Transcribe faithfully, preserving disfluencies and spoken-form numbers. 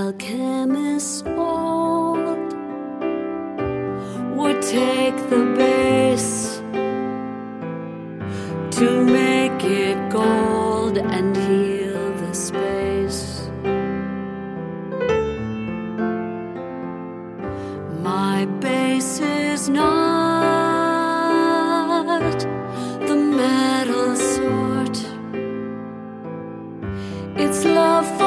alchemists old would take the base to make it gold and heal the space. My base is not the metal sort. It's love.